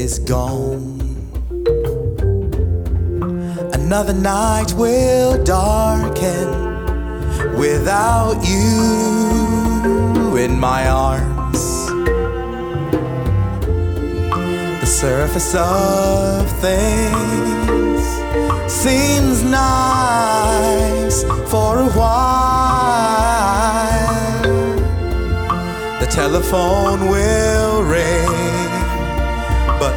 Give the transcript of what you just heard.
is gone. Another night will darken without you in my arms. The surface of things seems nice for a while. The telephone will ring